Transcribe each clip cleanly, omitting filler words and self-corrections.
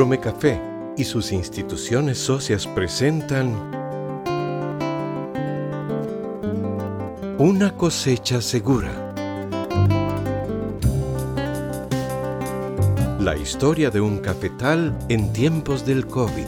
Promecafé y sus instituciones socias presentan Una cosecha segura. La historia de un cafetal en tiempos del COVID.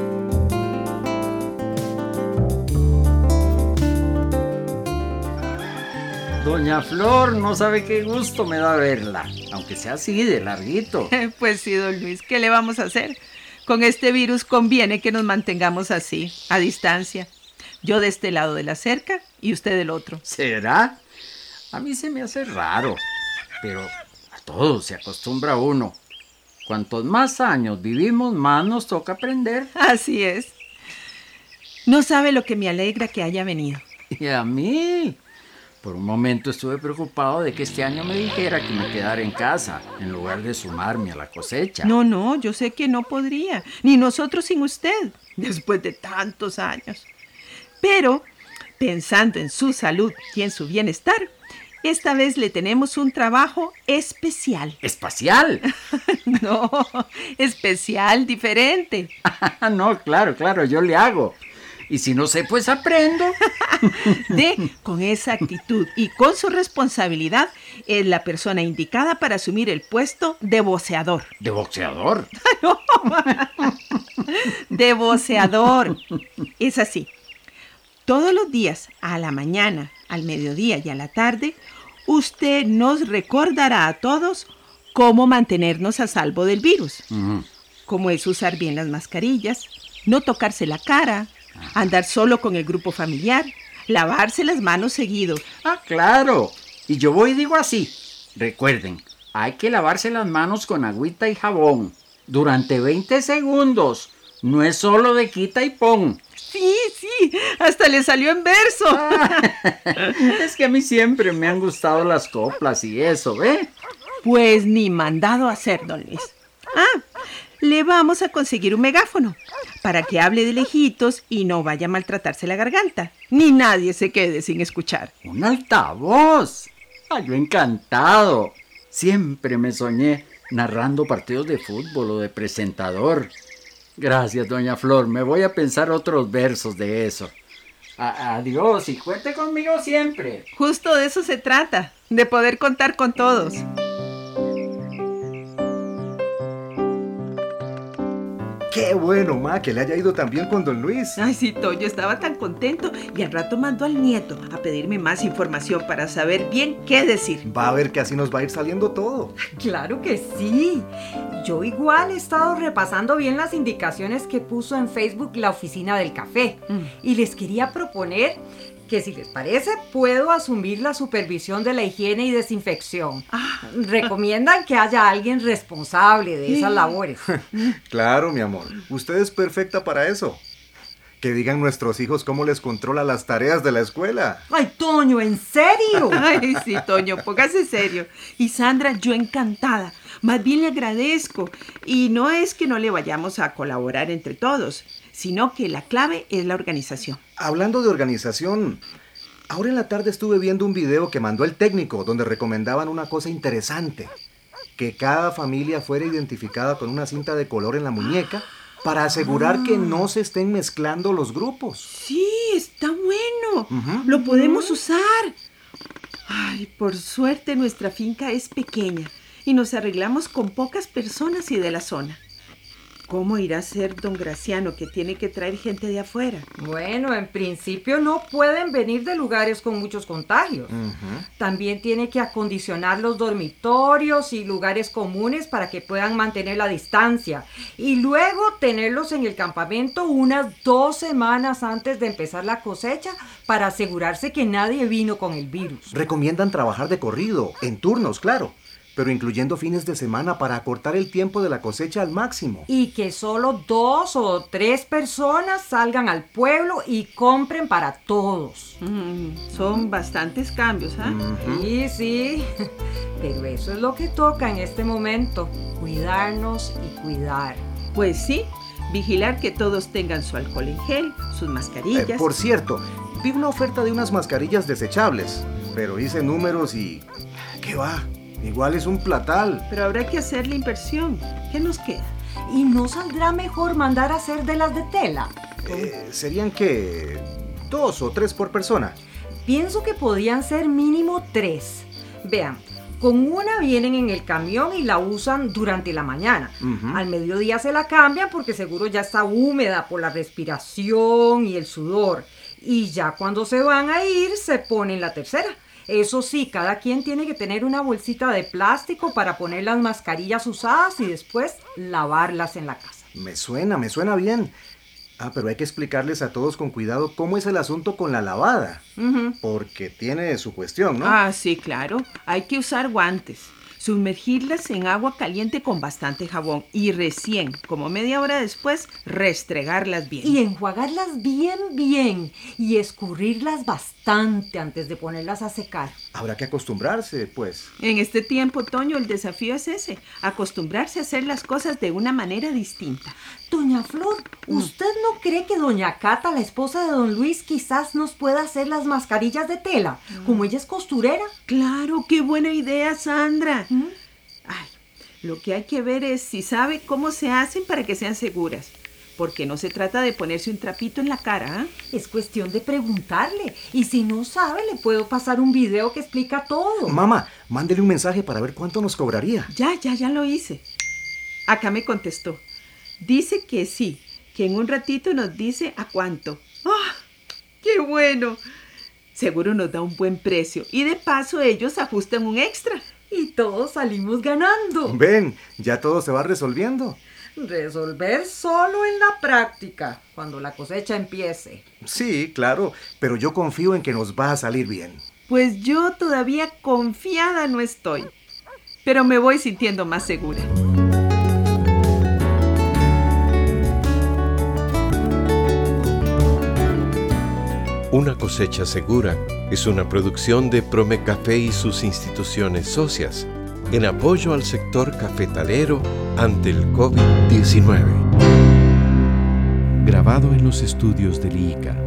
Doña Flor, no sabe qué gusto me da verla, aunque sea así de larguito. Pues sí, don Luis, ¿qué le vamos a hacer? Con este virus conviene que nos mantengamos así, a distancia. Yo de este lado de la cerca y usted del otro. ¿Será? A mí se me hace raro, pero a todo se acostumbra uno. Cuantos más años vivimos, más nos toca aprender. Así es. No sabe lo que me alegra que haya venido. Y a mí, por un momento estuve preocupado de que este año me dijera que me quedara en casa, en lugar de sumarme a la cosecha. No, yo sé que no podría, ni nosotros sin usted, después de tantos años. Pero, pensando en su salud y en su bienestar, esta vez le tenemos un trabajo especial. ¿Espacial? No, especial, diferente. No, claro, yo le hago. Y si no sé, pues aprendo. Con esa actitud y con su responsabilidad, es la persona indicada para asumir el puesto de voceador. ¿De boxeador? No, de voceador. Es así. Todos los días, a la mañana, al mediodía y a la tarde, usted nos recordará a todos cómo mantenernos a salvo del virus. Cómo es usar bien las mascarillas, no tocarse la cara, andar solo con el grupo familiar, lavarse las manos seguido. Ah, claro. Y yo voy y digo así. Recuerden, hay que lavarse las manos con agüita y jabón durante 20 segundos. No es solo de quita y pon. Sí, hasta le salió en verso. Es que a mí siempre me han gustado las coplas y eso, ¿ve? Pues ni mandado a hacer, don Luis. Le vamos a conseguir un megáfono para que hable de lejitos y no vaya a maltratarse la garganta, ni nadie se quede sin escuchar. ¡Un altavoz! Yo encantado. Siempre me soñé narrando partidos de fútbol o de presentador. Gracias, doña Flor. Me voy a pensar otros versos de eso. Adiós y cuente conmigo siempre. Justo de eso se trata, de poder contar con todos. ¡Qué bueno, ma, que le haya ido tan bien con don Luis! Ay, sí, Toño, estaba tan contento y al rato mandó al nieto a pedirme más información para saber bien qué decir. Va a ver que así nos va a ir saliendo todo. Claro que sí. Yo igual he estado repasando bien las indicaciones que puso en Facebook la oficina del café. Y les quería proponer que, si les parece, puedo asumir la supervisión de la higiene y desinfección. Recomiendan que haya alguien responsable de esas labores. Claro, mi amor. Usted es perfecta para eso. Que digan nuestros hijos cómo les controla las tareas de la escuela. ¡Ay, Toño, en serio! Ay, sí, Toño, póngase serio. Y Sandra, yo encantada. Más bien le agradezco. Y no es que no le vayamos a colaborar entre todos, sino que la clave es la organización. Hablando de organización, ahora en la tarde estuve viendo un video que mandó el técnico donde recomendaban una cosa interesante. Que cada familia fuera identificada con una cinta de color en la muñeca para asegurar que no se estén mezclando los grupos. Sí, está bueno. Lo podemos usar. Ay, por suerte nuestra finca es pequeña y nos arreglamos con pocas personas y de la zona. ¿Cómo irá a ser don Graciano, que tiene que traer gente de afuera? Bueno, en principio no pueden venir de lugares con muchos contagios. También tiene que acondicionar los dormitorios y lugares comunes para que puedan mantener la distancia. Y luego tenerlos en el campamento unas 2 semanas antes de empezar la cosecha para asegurarse que nadie vino con el virus. Recomiendan trabajar de corrido, en turnos, claro, pero incluyendo fines de semana para acortar el tiempo de la cosecha al máximo. Y que solo 2 o 3 personas salgan al pueblo y compren para todos. Son bastantes cambios, ¿ah? Sí, pero eso es lo que toca en este momento, cuidarnos y cuidar. Pues sí, vigilar que todos tengan su alcohol en gel, sus mascarillas. Por cierto, vi una oferta de unas mascarillas desechables, pero hice números y... ¿qué va? Igual es un platal. Pero habrá que hacer la inversión. ¿Qué nos queda? ¿Y no saldrá mejor mandar a hacer de las de tela? ¿Serían qué? 2 o 3 por persona. Pienso que podían ser mínimo 3. Vean, con una vienen en el camión y la usan durante la mañana. Al mediodía se la cambian porque seguro ya está húmeda por la respiración y el sudor. Y ya cuando se van a ir, se ponen la tercera. Eso sí, cada quien tiene que tener una bolsita de plástico para poner las mascarillas usadas y después lavarlas en la casa. Me suena bien. Pero hay que explicarles a todos con cuidado cómo es el asunto con la lavada. Porque tiene su cuestión, ¿no? Sí, claro. Hay que usar guantes, sumergirlas en agua caliente con bastante jabón y recién, como media hora después, restregarlas bien. Y enjuagarlas bien y escurrirlas bastante antes de ponerlas a secar. Habrá que acostumbrarse, pues. En este tiempo, Toño, el desafío es ese, acostumbrarse a hacer las cosas de una manera distinta. Doña Flor, ¿usted no cree que doña Cata, la esposa de don Luis, quizás nos pueda hacer las mascarillas de tela, como ella es costurera? Claro, qué buena idea, Sandra. Lo que hay que ver es si sabe cómo se hacen para que sean seguras. Porque no se trata de ponerse un trapito en la cara, Es cuestión de preguntarle. Y si no sabe, le puedo pasar un video que explica todo. Mamá, mándele un mensaje para ver cuánto nos cobraría. Ya lo hice. Acá me contestó. Dice que sí, que en un ratito nos dice a cuánto. ¡Qué bueno! Seguro nos da un buen precio y de paso ellos ajustan un extra. Y todos salimos ganando. Ven, ya todo se va resolviendo. Resolver solo en la práctica, cuando la cosecha empiece. Sí, claro, pero yo confío en que nos va a salir bien. Pues yo todavía confiada no estoy, pero me voy sintiendo más segura. Una cosecha segura es una producción de Promecafé y sus instituciones socias en apoyo al sector cafetalero ante el COVID-19. Grabado en los estudios del IICA.